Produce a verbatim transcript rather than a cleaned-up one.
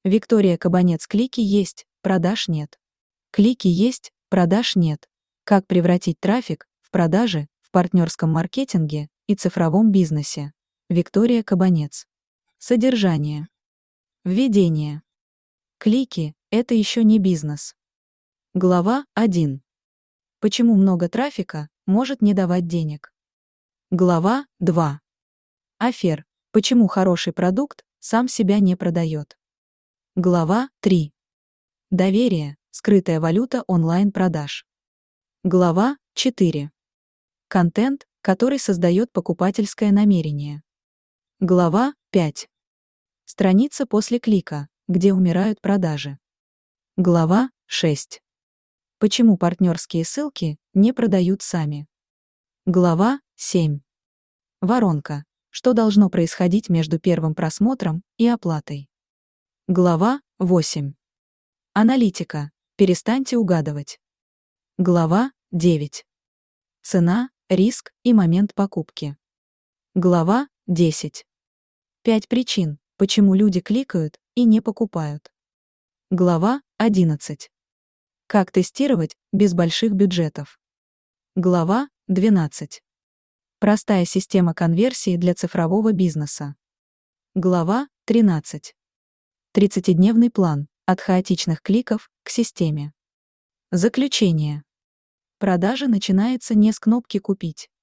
Виктория Кабанец. Клики есть, продаж нет. Клики есть, продаж нет. Как превратить трафик в продажи в партнерском маркетинге и цифровом бизнесе. Виктория Кабанец. Содержание. Введение. Клики – это еще не бизнес. Глава один. Почему много трафика может не давать денег? Глава два. Афер. Почему хороший продукт сам себя не продает? Глава три. Доверие. Скрытая валюта онлайн-продаж. Глава четыре. Контент, который создает покупательское намерение. Глава пять. Страница после клика, где умирают продажи. Глава шесть. Почему партнерские ссылки не продают сами? Глава семь. Воронка. Что должно происходить между первым просмотром и оплатой? Глава восемь. Аналитика. Перестаньте угадывать. Глава девять. Цена, риск и момент покупки. Глава десять. Пять причин, почему люди кликают и не покупают. Глава одиннадцать. Как тестировать без больших бюджетов. Глава двенадцать. Простая система конверсии для цифрового бизнеса. Глава тринадцать. тридцатидневный план от хаотичных кликов к системе. Заключение. Продажа начинается не с кнопки «Купить».